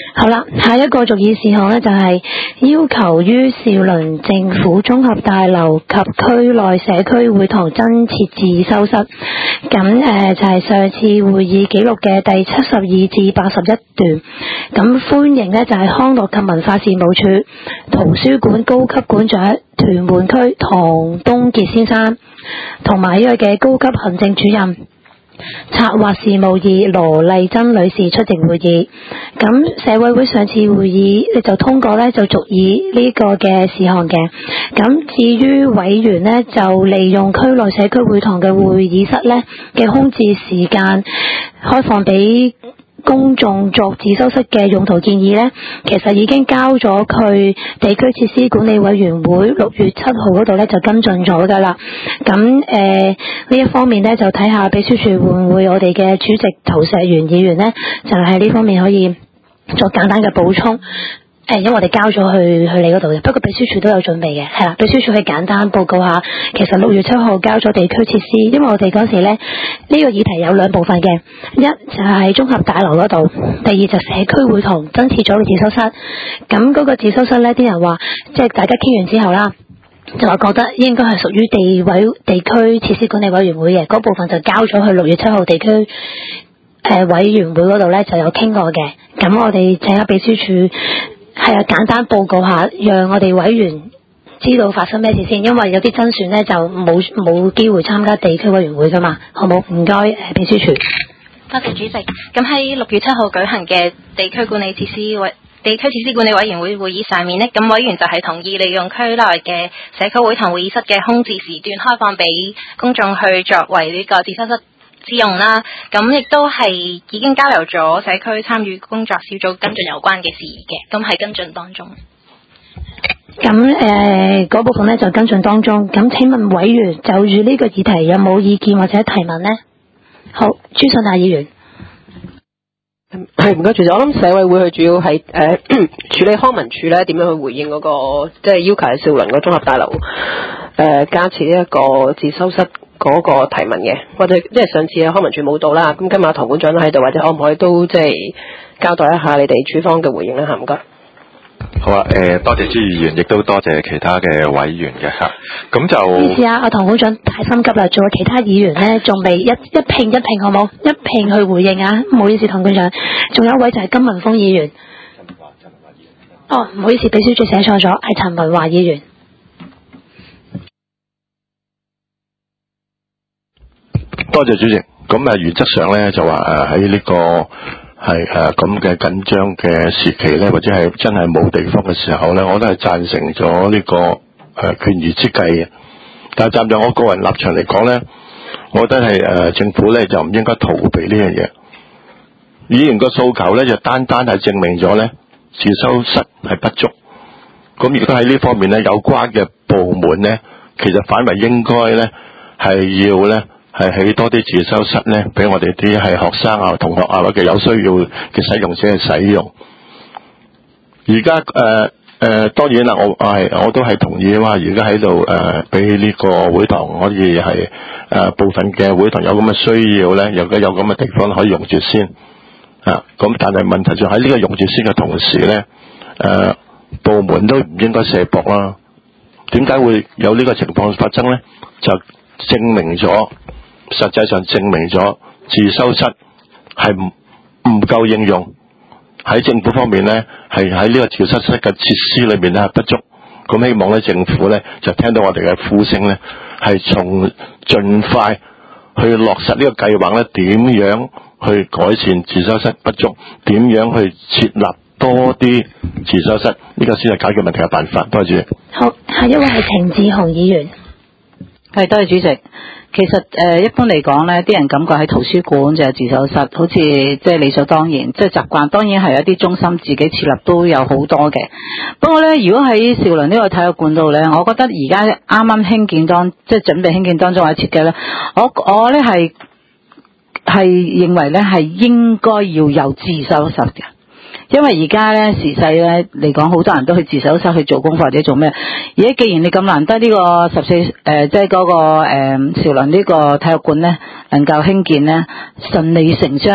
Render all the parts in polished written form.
好啦，下一個續議事項呢，就係要求於兆麟政府綜合大樓及區內社區會堂增設自修室。咁就係上次會議記錄嘅第72至81段。咁歡迎呢，就係康樂及文化事務處圖書館高級館長屯門區唐東傑先生，同埋呢個嘅高級行政主任策劃事務2羅麗珍女士出席會議。咁社委會上次會議就通過呢，就續議呢個嘅事項嘅。咁至於委員呢，就利用區內社區會堂嘅會議室呢嘅空置時間開放俾公眾作自修室嘅用途建議呢，其實已經交咗去地區設施管理委員會6月7號嗰度呢就跟進咗噶啦。咁呢一方面呢，就睇下秘書處會唔會我哋嘅主席陶石元議員呢，就喺呢方面可以作簡單嘅補充。因為我哋交咗去你嗰度嘅，不過秘書處都有準備嘅，係啦，秘書處去簡單報告下，其實6月7號交咗地區設施，因為我哋嗰時呢，呢個議題有兩部分嘅，一就係綜合大樓嗰度，第二就社區會堂增設咗個自修室。咁嗰個自修室呢，啲人話即係大家傾完之後啦，就話覺得應該係屬於地區設施管理委員會嘅嗰部分，就交咗去6月7號地區委員會嗰度呢，就有傾過嘅。咁我哋請下秘書處係啊，簡單報告下，讓我哋委員知道發生咩事先，因為有啲增選呢，就冇機會參加地區委員會噶嘛，好冇？唔該，秘書處。 多謝主席。咁喺6月7號舉行嘅地區設施管理委員會會議上面呢，咁委員就係同意利用區內嘅社區會堂會議室嘅空置時段開放俾公眾去作為呢個自修室使用啦。咁亦都係已經交由咗社區參與工作小組跟進有關嘅事宜嘅，咁係跟進當中。 咁嗰部分呢就跟進當中。咁請問委員就住呢個議題有冇意見或者提問呢？好，朱信亞議員。 係唔該，主席，我諗社委會佢主要係處理康文署咧點樣去回應嗰個即係要求喺兆麟個綜合大樓加設一個自修室嗰個提問嘅，或者即係上次康文署冇到啦，咁今日唐館長都喺度，或者可唔可以都即係交代一下你哋處方嘅回應咧嚇？唔該。 好啊，多謝朱議員，亦都多謝其他嘅委員嘅嚇。咁就唔好意思啊，阿唐館長太心急啦，仲有其他議員呢，仲未一併好冇？一併去回應啊！唔好意思，唐館長，仲有一位就係金文峰議員。哦，唔好意思，秘書處寫錯咗，係陳文華議員。 多謝主席。咁原則上咧就話喺呢個係咁嘅緊張嘅時期咧，或者係真係冇地方嘅時候咧，我都係贊成咗呢個權宜之計嘅。但係站在我個人立場嚟講咧，我覺得係政府咧就唔應該逃避呢樣嘢。議員個訴求咧就單係證明咗咧自修室係不足。咁亦都喺呢方面咧，有關嘅部門咧，其實反為應該咧係要咧係起多啲自修室咧，俾我哋啲係學生啊、同學啊或者有需要嘅使用者去使用。而家當然啦，我都係同意話，而家喺度俾呢個會堂可以係部分嘅會堂有咁嘅需要咧，有咁嘅地方可以用住先啊。咁但係問題就喺呢個用住先嘅同時咧，部門都唔應該卸膊啦。點解會有呢個情況發生咧？就實際上證明咗自修室係唔夠應用，喺政府方面咧係喺呢個自修室嘅設施裏面咧係不足。咁希望咧政府咧就聽到我哋嘅呼聲咧，係盡快去落實呢個計劃咧，點樣去改善自修室不足，點樣去設立多啲自修室，呢個先係解決問題嘅辦法。多謝。 好，下一位係程志雄議員。 係，多謝主席。其實一般嚟講咧，啲人感覺喺圖書館就係自修室，好似即係理所當然，即係習慣。當然係一啲中心自己設立都有好多嘅。不過咧，如果喺兆麟呢個體育館度咧，我覺得而家啱啱興建即係準備興建當中或者設計咧，我咧係認為咧係應該要有自修室嘅。因為而家咧時勢咧嚟講，好多人都去自修室去做功課或者做咩。而家既然你咁難得呢個即係嗰個兆麟呢個體育館咧能夠興建咧順理成章咧，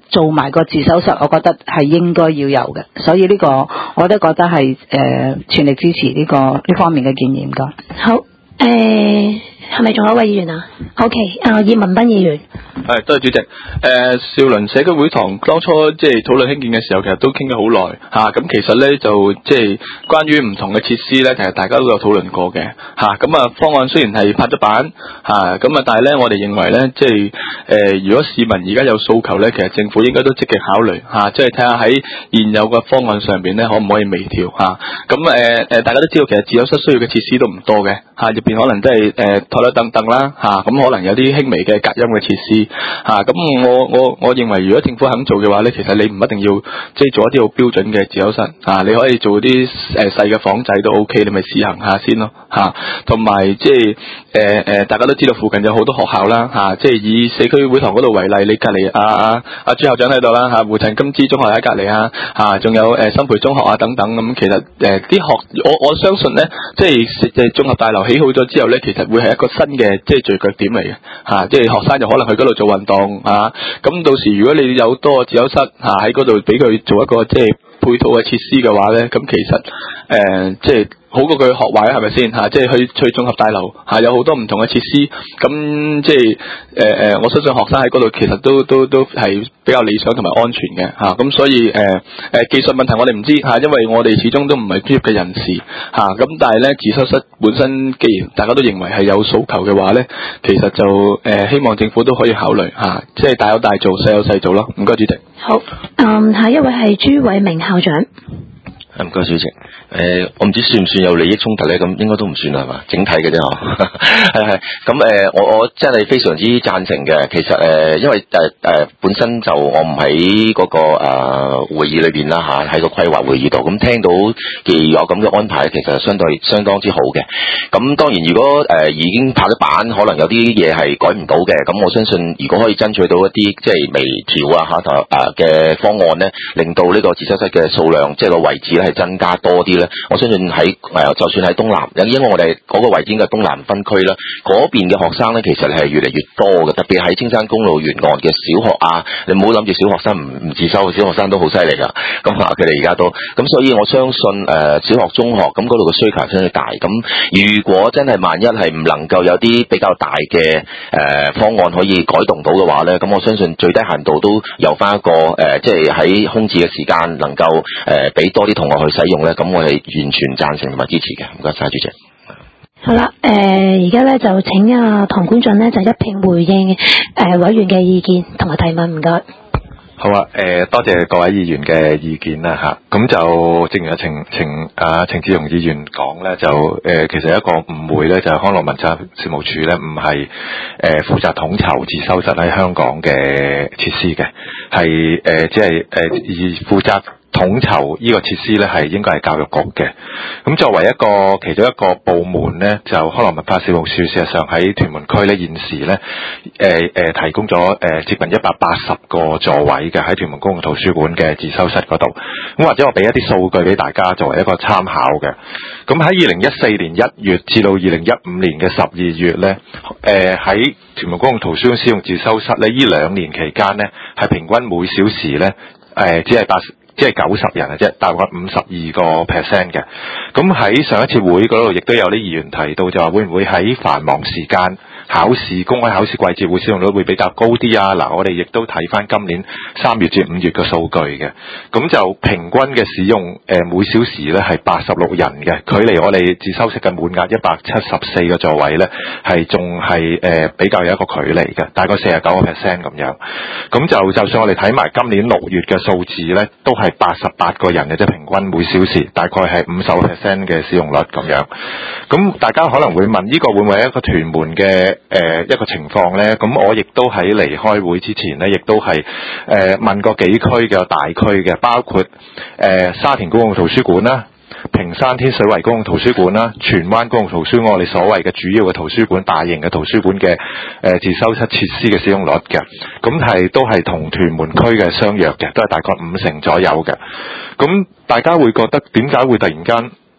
做埋個自修室，我覺得係應該要有嘅，所以呢個我都覺得係全力支持呢方面嘅建議。唔該。 好，係咪仲有一位議員啊 ？OK， 葉文彬議員。 係，多謝主席。兆麟社區會堂當初即係討論興建嘅時候，其實都傾咗好耐嚇。咁其實咧就即係關於唔同嘅設施咧，其實大家都有討論過嘅嚇。咁方案雖然係拍咗板嚇，咁但係咧我哋認為咧，即係如果市民而家有訴求咧，其實政府應該都積極考慮嚇，即係睇下喺現有嘅方案上邊咧，可唔可以微調嚇。咁大家都知道其實自修室需要嘅設施都唔多嘅嚇，入邊可能都係台台凳凳啦嚇，咁可能有啲輕微嘅隔音嘅設施。咁我認為如果政府肯做嘅話咧，其實你唔一定要即係做一啲好標準嘅自修室你可以做啲細嘅房仔都 OK， 你咪試行下先咯同埋即係大家都知道附近有好多學校啦即係以社區會堂嗰度為例，你隔離朱校長喺度啦胡陳金枝中學喺隔離仲有新培中學等等咁，其實啲我相信咧，即係綜合大樓起好咗之後咧，其實會係一個新嘅即係聚腳點嚟嘅即係學生就可能去嗰度做運動咁到時如果你有多個自修室喺嗰度俾佢做一個即係配套嘅設施嘅話咧，咁其實即係好過佢學壞係咪先即係去綜合大樓有好多唔同嘅設施，咁即係我相信學生喺嗰度其實都係比較理想同埋安全嘅咁所以技術問題我哋唔知因為我哋始終都唔係專業嘅人士咁但係咧自修室本身既然大家都認為係有訴求嘅話咧，其實就希望政府都可以考慮即係大有大做，細有細做咯。唔該主席。 好，下一位係朱偉明校長。 唔該主席。我唔知算唔算有利益衝突咧？咁應該都唔算係嘛，整體嘅啫嗬。係咁我真係非常之贊成嘅。其實因為本身就我唔喺嗰個會議裏邊啦喺個規劃會議度，咁聽到既有咁嘅安排，其實相當之好嘅。咁當然如果已經拍咗板，可能有啲嘢係改唔到嘅。咁我相信如果可以爭取到一啲即係微調嘅方案咧，令到呢個自修室嘅數量即係個位置咧係增加多啲咧。我相信喺就算喺東南，因為我哋嗰個位置嘅東南分區啦，嗰邊嘅學生咧其實係越嚟越多嘅，特別喺青山公路沿岸嘅小學你唔好諗住小學生唔自修，小學生都好犀利噶，咁佢哋而家都咁，所以我相信小學、中學咁嗰度嘅需求相對大。咁如果真係萬一係唔能夠有啲比較大嘅方案可以改動到嘅話咧，咁我相信最低限度都有翻一個即係喺空置嘅時間能夠俾多啲同學去使用咧，咁我哋完全贊成同埋支持嘅。唔該晒主席。 好啦，而家咧就請唐官俊咧就一併回應委員嘅意見同埋提問，唔該。 好多謝各位議員嘅意見啦咁就正如程志雄議員講咧，就其實一個誤會咧，就係康樂文化事務處咧唔係負責統籌自修室喺香港嘅設施嘅，係只係而負責統籌呢個設施咧係應該係教育局嘅。咁作為其中一個部門咧，就康樂文化事務處事實上喺屯門區咧現時咧提供咗接近180個座位嘅喺屯門公共圖書館嘅自修室嗰度。咁或者我俾一啲數據俾大家作為一個參考嘅。咁喺2014年1月至到2015年嘅12月咧，喺屯門公共圖書館使用自修室咧，呢2年期間咧係平均每小時咧即係90人啫，大概52%嘅。咁喺上一次會嗰度，亦都有啲議員提到，就話會唔會喺繁忙時間公開考試季節會使用率會比較高啲嗱，我哋亦都睇翻今年3月至5月嘅數據嘅。咁就平均嘅使用每小時咧係86人嘅，距離我哋自修室嘅滿額174個座位咧係仲係比較有一個距離嘅，大概49%咁樣。咁就算我哋睇埋今年6月嘅數字咧，都係88個人嘅啫，平均每小時大概係50% 嘅使用率咁樣。咁大家可能會問呢個會唔會係一個屯門嘅一個情況咧？咁我亦都喺離開會之前咧，亦都係問過幾區嘅大區嘅，包括沙田公共圖書館啦、屏山天水圍公共圖書館啦、荃灣公共圖書館，我哋所謂嘅主要嘅圖書館、大型嘅圖書館嘅自修室設施嘅使用率嘅，咁都係同屯門區嘅相若嘅，都係大概50%左右嘅。咁大家會覺得點解會突然間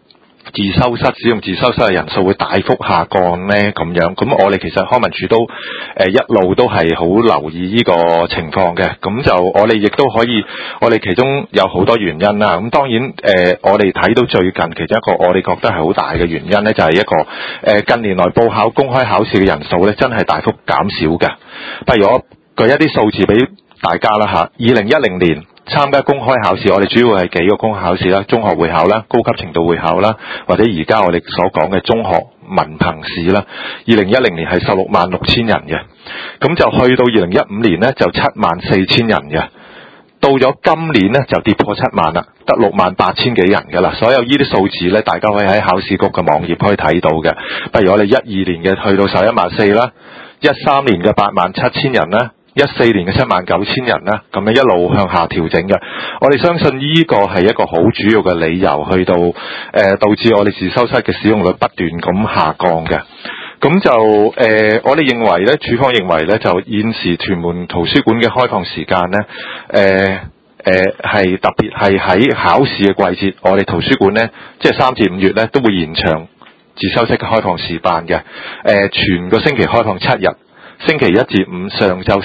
自修室使用自修室嘅人數會大幅下降呢？咁樣，咁我哋其實康文署都一路都係好留意呢個情況嘅。咁就我哋亦都可以，我哋其中有好多原因啦。咁當然我哋睇到最近其中一個我哋覺得係好大嘅原因呢，就係一個近年來報考公開考試嘅人數呢，真係大幅減少嘅。不如我舉一啲數字俾大家啦嚇。2010年參加公開考試，我哋主要係幾個公開考試啦，中學會考啦、高級程度會考啦，或者而家我哋所講嘅中學文憑試啦。2010年係166000人嘅，咁就去到2015年呢，就74000人嘅，到咗今年呢，就跌破7萬啦，得68000幾人㗎啦。所有呢啲數字呢，大家可以喺考試局嘅網頁可以睇到嘅。不如我哋12年嘅去到114000啦，13年嘅87000人啦。14年嘅79000人啦，咁樣一路向下調整嘅。我哋相信呢個係一個好主要嘅理由，去到導致我哋自修室嘅使用率不斷咁下降嘅。咁就我哋認為咧，署方認為咧，就現時屯門圖書館嘅開放時間咧，係特別係喺考試嘅季節，我哋圖書館咧，即係3至5月咧，都會延長自修室嘅開放時間嘅。全個星期開放7日。星期1至5上晝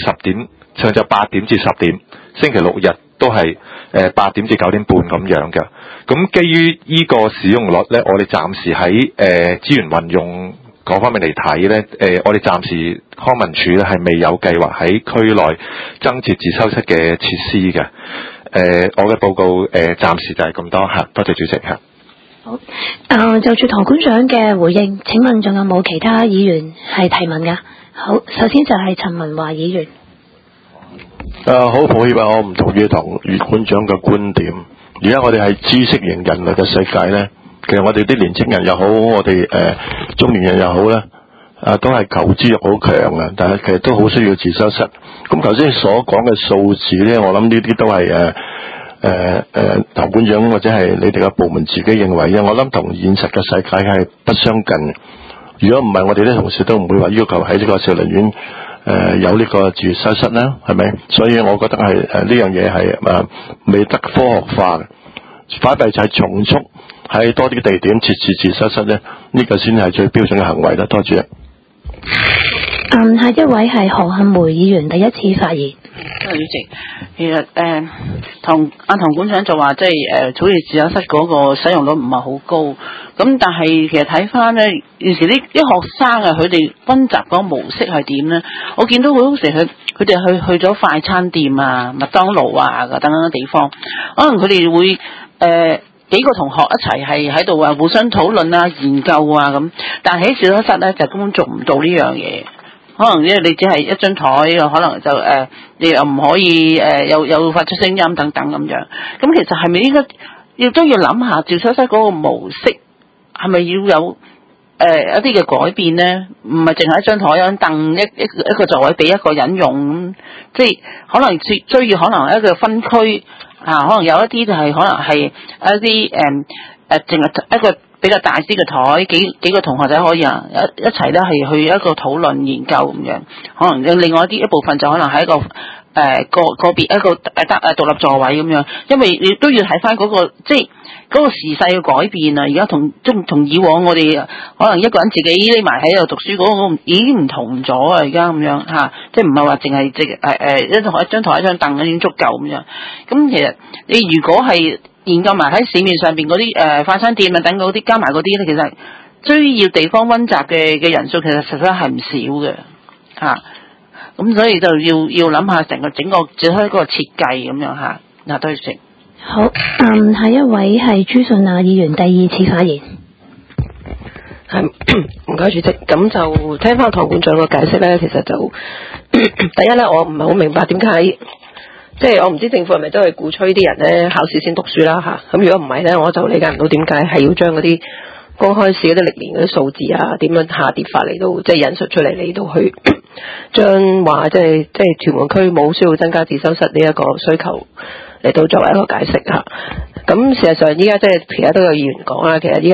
8點至10點，星期6日都係8點至9點半咁樣嘅。咁基於呢個使用率咧，我哋暫時喺資源運用嗰方面嚟睇咧，我哋暫時康文署咧係未有計劃喺區內增設自修室嘅設施嘅。我嘅報告暫時就係咁多嚇，多謝主席嚇。 好，就住唐館長嘅回應，請問仲有冇其他議員係提問㗎？好，首先就係陳文華議員。 好抱歉啊，我唔同意唐館長嘅觀點。而家我哋係知識型人類嘅世界咧，其實我哋啲年青人又好，我哋中年人又好咧，都係求知欲好強啊，但係其實都好需要自修室。咁頭先所講嘅數字咧，我諗呢啲都係唐館長或者係你哋嘅部門自己認為嘅，我諗同現實嘅世界係不相近。如果唔係，我哋啲同事都唔會話要求喺呢個少林院有呢個自修室啦，係咪？所以我覺得係呢樣嘢係未得科學化嘅，反而就係重速喺多啲地點設置自修室咧，呢個先係最標準嘅行為啦。多謝。 下一位係何杏梅議員，第一次發言。 主席，其實唐館長就話，即係好似自修室嗰個使用率唔係好高，咁但係其實睇翻咧，現時啲學生啊，佢哋溫習嗰個模式係點咧？我見到好多時佢哋去咗快餐店啊、麥當勞啊等等嘅地方，可能佢哋會幾個同學一齊係喺度啊互相討論啊、研究啊咁，但係喺自修室咧就根本做唔到呢樣嘢。可能因為你只係一張台，可能就你又唔可以有發出聲音等等咁樣。咁其實係咪應該都要諗下自修室嗰個模式係咪要有一啲嘅改變咧？唔係淨係一張台、一張凳、一個座位俾一個人用，即係可能需要可能一個分區啊，可能有一啲就係可能係一啲淨係一個比較大啲嘅台，幾個同學仔可以一齊咧係去一個討論研究咁樣，可能另外一部分就可能係一個個別一個獨立座位咁樣，因為你都要睇翻嗰個即係嗰個時勢嘅改變啊！而家同以往我哋可能一個人自己匿埋喺度讀書嗰個已經唔同咗啊！而家咁樣嚇，即係唔係話淨係一張台一張凳已經足夠咁樣。咁其實你如果係研究埋喺市面上邊嗰啲快餐店啊等嗰啲加埋嗰啲咧，其實需要地方溫習嘅人數其實實在係唔少嘅嚇。咁所以就要諗下整個只開嗰個設計咁樣嚇。嗱，多謝。 好，下一位係朱順亞議員，第二次發言。 係，唔該主席。咁就聽翻唐館長嘅解釋咧，其實就第一咧，我唔係好明白點解，即係我唔知政府係咪都係鼓吹啲人咧考試先讀書啦嚇。咁如果唔係咧，我就理解唔到點解係要將嗰啲公開試嗰啲歷年嗰啲數字啊，點樣下跌法嚟到即係引述出嚟嚟到去將話即係屯門區冇需要增加自修室呢一個需求嚟到作為一個解釋嚇。咁事實上依家即係其實都有議員講啦，其實依家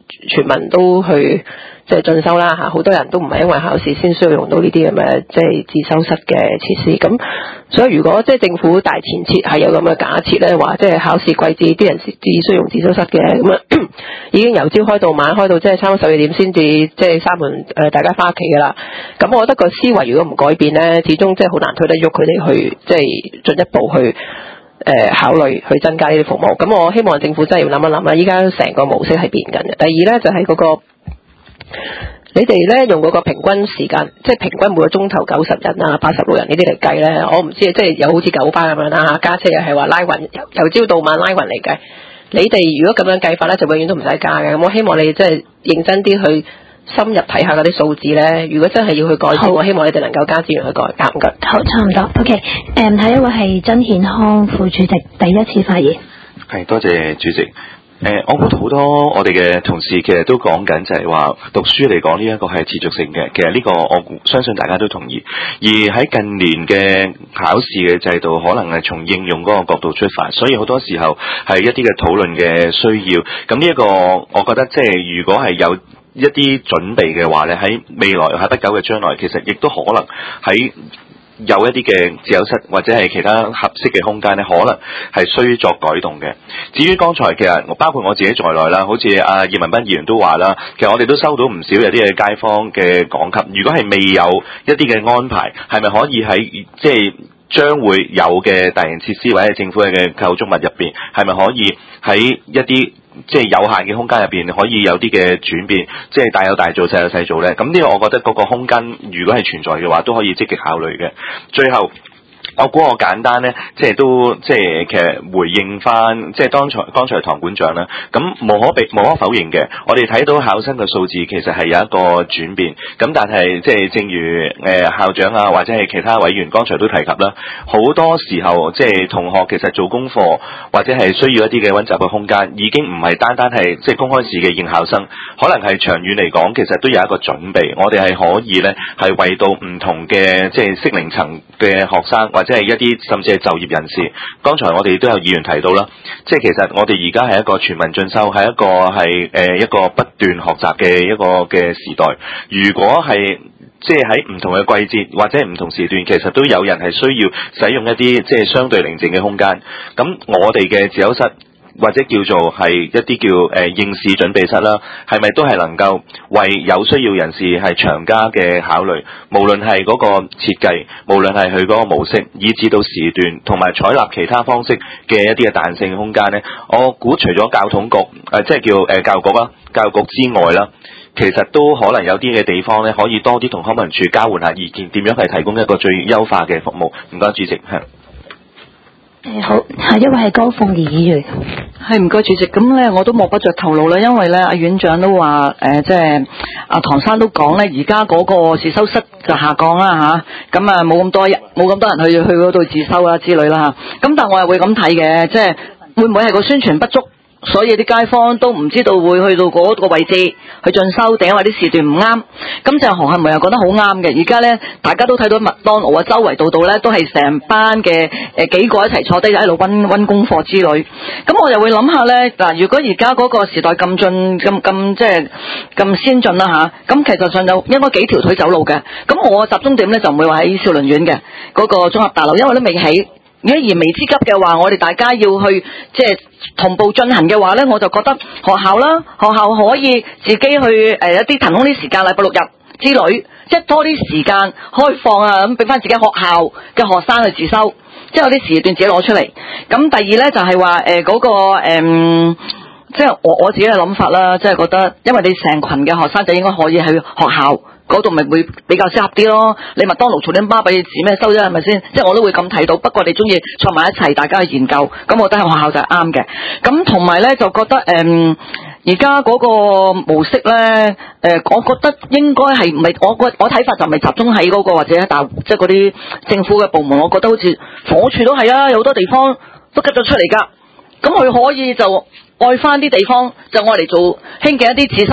全民都去即係進修啦嚇，好多人都唔係因為考試先需要用到呢啲咁嘅即係自修室嘅設施。咁所以如果即係政府大前設係有咁嘅假設咧，話即係考試季節啲人只需要用自修室嘅，咁啊已經由朝開到晚，開到即係差唔多12點先至即係閂門大家翻屋企㗎啦。咁我覺得個思維如果唔改變咧，始終即係好難推得喐佢哋去即係進一步去考慮去增加呢啲服務。咁我希望政府真係要諗一諗啦，依家成個模式係變緊嘅。第二咧就係嗰個你哋咧用嗰個平均時間，即係平均每個鐘頭90人啊、86人呢啲嚟計咧，我唔知即係有好似九巴咁樣啦，加車又係話拉勻由朝到晚拉勻嚟計。你哋如果咁樣計法咧，就永遠都唔使加嘅。咁我希望你即係認真啲去深入睇下嗰啲數字咧。如果真係要去改善，我希望你哋能夠加資源去改。唔該。 好，差唔多。OK， 下一位係曾憲康副主席，第一次發言。 係，多謝主席。我估好多我哋嘅同事其實都講緊就係話讀書嚟講呢一個係持續性嘅，其實呢個我相信大家都同意。而喺近年嘅考試嘅制度，可能係從應用嗰個角度出發，所以好多時候係一啲嘅討論嘅需要。咁呢一個我覺得即係如果係有一啲準備嘅話咧，喺未來喺不久嘅將來，其實亦都可能喺有一啲嘅自修室或者係其他合適嘅空間咧，可能係需作改動嘅。至於剛才其實包括我自己在內啦，好似葉文斌議員都話啦，其實我哋都收到唔少有啲嘅街坊嘅講及，如果係未有一啲嘅安排，係咪可以喺即係將會有嘅大型設施或者政府嘅構築物入邊，係咪可以喺一啲即係有限嘅空間入邊可以有啲嘅轉變，即係大有大做細有細做咧？咁呢個我覺得嗰個空間如果係存在嘅話，都可以積極考慮嘅。最後我估我簡單咧，即係都即係其實回應翻，即係剛才唐館長啦。咁無可否認嘅，我哋睇到考生嘅數字其實係有一個轉變。咁但係即係正如校長啊或者係其他委員剛才都提及啦，好多時候即係同學其實做功課或者係需要一啲嘅溫習嘅空間，已經唔係單單係即係公開試嘅應考生，可能係長遠嚟講，其實都有一個準備。我哋係可以咧係為到唔同嘅即係適齡層嘅學生或者係一啲甚至係就業人士，剛才我哋都有議員提到啦，即係其實我哋而家係一個全民進修，係一個係一個不斷學習嘅一個嘅時代。如果係即係喺唔同嘅季節或者唔同時段，其實都有人係需要使用一啲即係相對寧靜嘅空間。咁我哋嘅自修室或者叫做係一啲叫應試準備室啦，係咪都係能夠為有需要人士係長加嘅考慮？無論係嗰個設計，無論係佢嗰個模式，以至到時段，同埋採納其他方式嘅一啲嘅彈性空間呢，我估除咗教統局即係叫教育局啦、教育局之外啦，其實都可能有啲嘅地方呢，可以多啲同康文署交換下意見，點樣係提供一個最優化嘅服務。唔該，主席。 好，下一位係高鳳儀議員。 係，唔該主席。咁咧我都摸不着頭腦啦，因為咧阿院長都話即係阿唐生都講咧，而家嗰個自修室就下降啦吓，咁啊冇咁多人去嗰度自修啊之類啦吓。咁但係我又會咁睇嘅，即係會唔會係個宣傳不足？所以啲街坊都唔知道會去到嗰個位置去進修，定因為啲時段唔啱。咁就何漢文又覺得好啱嘅。而家咧大家都睇到麥當勞啊，周圍度度咧都係成班嘅幾個一齊坐低喺度溫功課之類。咁我又會諗下咧，嗱，如果而家嗰個時代咁即係咁先進啦吓，咁其實上有應該幾條腿走路嘅。咁我集中點咧就唔會話喺兆麟苑嘅嗰個綜合大樓，因為都未起。如果燃眉之急嘅話，我哋大家要去即係同步進行嘅話咧，我就覺得學校可以自己去一啲騰空啲時間，禮拜六日之類，即係多啲時間開放啊，咁俾翻自己學校嘅學生去自修，即係有啲時段自己攞出嚟。咁第二咧就係話嗰個即係我自己嘅諗法啦，即係覺得因為你成群嘅學生就應該可以去學校嗰度，咪會比較適合啲咯。你麥當勞嘈啲巴俾你指咩收啫，係咪先？即係我都會咁睇到。不過你中意坐埋一齊，大家去研究，咁我覺得喺學校就係啱嘅。咁同埋咧就覺得而家嗰個模式咧，我覺得應該係唔係我睇法就唔係集中喺嗰個或者即係嗰啲政府嘅部門。我覺得好似房屋處都係啊，有好多地方都吉咗出嚟㗎。咁佢可以就愛翻啲地方，就愛嚟做興建一啲自修室，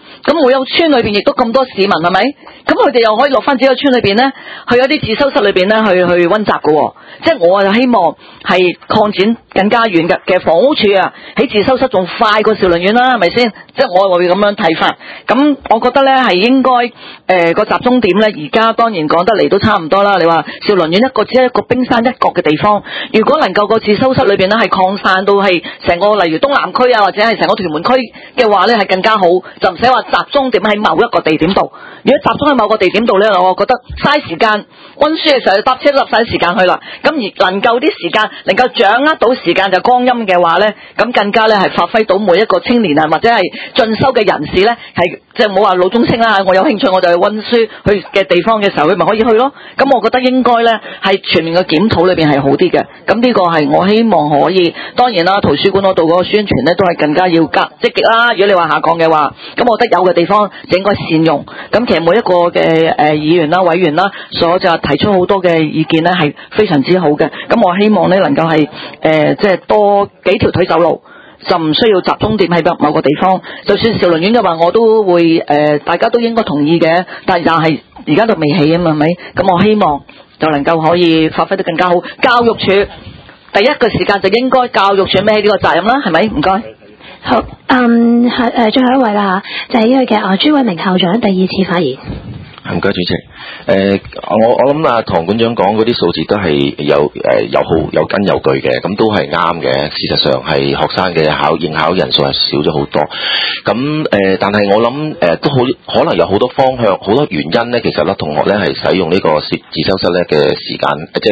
咁每個村裏邊亦都咁多市民係咪？咁佢哋又可以落翻自己個村裏邊咧，去一啲自修室裏邊咧去溫習嘅。即係我就希望係擴展更加遠嘅。其實房屋署啊，喺自修室仲快過兆麟苑啦，係咪先？即係我會咁樣睇法。咁我覺得咧係應該個集中點咧，而家當然講得嚟都差唔多啦。你話兆麟苑只係一個冰山一角嘅地方，如果能夠個自修室裏邊咧係擴散到係成個例如東南區啊，或者係成個屯門區嘅話咧係更加好，就唔使話集中點喺某一個地點度。如果集中喺某個地點度咧，我覺得嘥時間，溫書嘅時候搭車都嘥時間去啦。咁而能夠啲時間能夠掌握到時間就光陰嘅話咧，咁更加咧係發揮到每一個青年啊或者係進修嘅人士咧，係即係冇話老中青啦，我有興趣我就去溫書去嘅地方嘅時候，佢咪可以去咯。咁我覺得應該咧係全面嘅檢討裏邊係好啲嘅。咁呢個係我希望可以，當然啦，圖書館嗰度嗰個宣傳咧都係更加要積極啦。如果你話下降嘅話，咁我覺得有嘅地方就應該善用。咁其實每一個嘅議員啦、委員啦，所就提出好多嘅意見咧係非常之好嘅。咁我希望咧能夠係即係多幾條腿走路，就唔需要集中點喺某個地方。就算兆麟苑嘅話，我都會大家都應該同意嘅。但係而家都未起啊嘛，係咪？咁我希望就能夠可以發揮得更加好。教育處第一個時間就應該教育處孭呢個責任啦，係咪？唔該。 好，最後一位啦就係呢個嘅朱偉明校長第二次發言。 唔該，主席。我諗啊，唐館長講嗰啲數字都係有根有據嘅，咁都係啱嘅。事實上係學生嘅應考人數係少咗好多。咁但係我諗都好可能有好多方向、好多原因咧。其實咧，同學咧係使用呢個自修室咧嘅時間，即係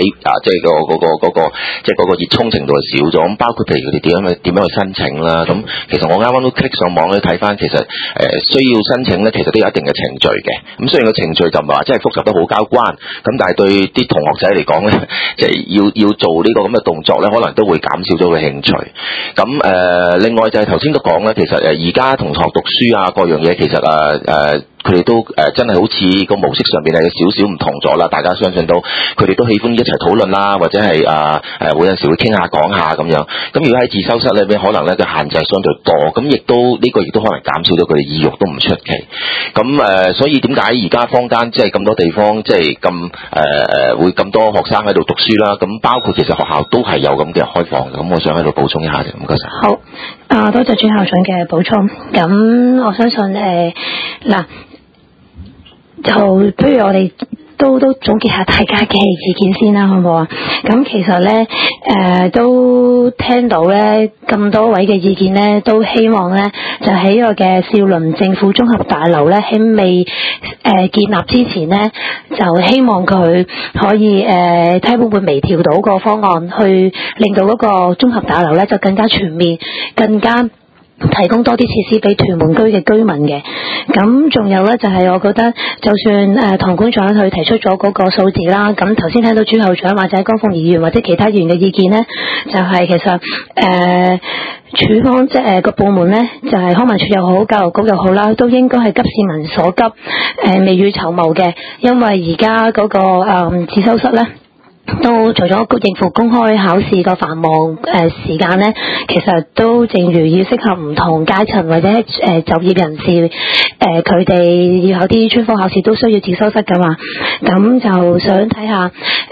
嗰個熱衷程度係少咗。咁包括譬如佢哋點樣去申請啦。咁其實我啱啱都 click 上網咧睇翻，其實需要申請咧，其實都有一定嘅程序嘅。咁雖然個程序就唔係話真係複雜得好交關，咁但係對啲同學仔嚟講咧，即係要做呢個咁嘅動作咧，可能都會減少咗佢興趣。咁另外就係頭先都講咧，其實而家同學讀書啊各樣嘢，其實佢哋都真係好似個模式上邊係有少少唔同咗啦。大家相信到佢哋都喜歡一齊討論啦，或者係會有陣時會傾下講下咁樣。咁如果喺自修室裏邊，可能咧嘅限制相對多，咁亦都呢個亦都可能減少咗佢哋意欲，都唔出奇。咁所以點解而家坊間即係咁多地方即係咁會咁多學生喺度讀書啦？咁包括其實學校都係有咁嘅開放嘅。咁我想喺度補充一下嘅，唔該晒。 好，多謝朱校長嘅補充。咁我相信嗱。就不如我哋都總結下大家嘅意見先啦，好唔好啊？咁其實咧都聽到咧咁多位嘅意見咧，都希望咧就喺呢個嘅兆麟政府綜合大樓咧喺未建立之前咧，就希望佢可以睇會唔會微調到個方案，去令到嗰個綜合大樓咧就更加全面，更加提供多啲設施俾屯門區嘅居民嘅。咁仲有咧就係我覺得就算唐館長佢提出咗嗰個數字啦，咁頭先聽到朱校長或者江鳳儀議員或者其他議員嘅意見咧，就係其實處方即係個部門咧，就係康文署又好，教育局又好啦，都應該係急市民所急，未雨綢繆嘅。因為而家嗰個自修室咧，都除咗應付公開考試個繁忙時間咧，其實都正如要適合唔同階層或者就業人士，佢哋要有啲專科考試都需要自修室噶嘛。咁就想睇下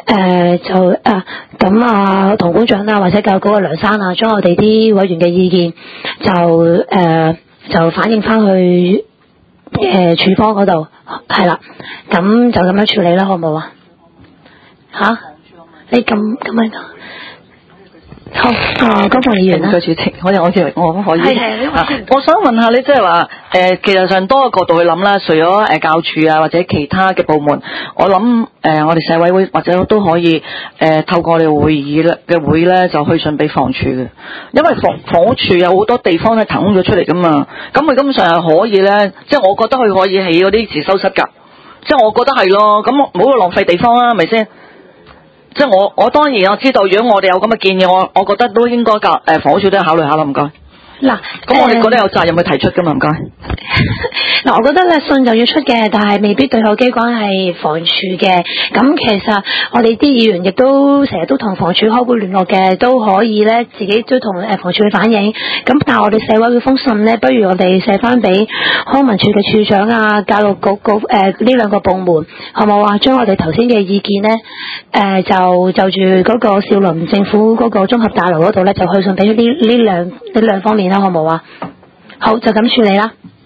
唐館長啊或者教育局嘅梁生啊，將我哋啲委員嘅意見就反映翻去處方嗰度，係啦，咁就咁樣處理啦，好唔好啊？吓？你咁喺度，好江鳳議員啦。 主席，我可以。我想問下你，即係話其實上多個角度去諗啦，除咗教處啊或者其他嘅部門，我諗我哋社委會或者都可以透過我哋會議咧就去信俾房署嘅，因為房屋署有好多地方咧騰空咗出嚟噶嘛，咁佢根本上係可以咧，即係我覺得佢可以起嗰啲自修室㗎，即係我覺得係咯，咁唔好浪費地方啦，係咪先？即係我當然我知道，如果我哋有咁嘅建議，我覺得都應該房屋署都要考慮下啦，唔該。 嗱， 咁我哋覺得有責任去提出噶嘛，唔該。 嗱，我覺得咧信就要出嘅，但係未必對口機關係房署嘅。咁其實我哋啲議員亦都成日都同房署開會聯絡嘅，都可以咧自己都同房署去反映。咁但係我哋社委會封信咧，不如我哋寫翻俾康文署嘅處長啊、教育局呢兩個部門，好冇啊？將我哋頭先嘅意見咧，就住嗰個兆麟政府嗰個綜合大樓嗰度咧，就去信俾呢兩方面啦，好冇啊？好，就咁處理啦。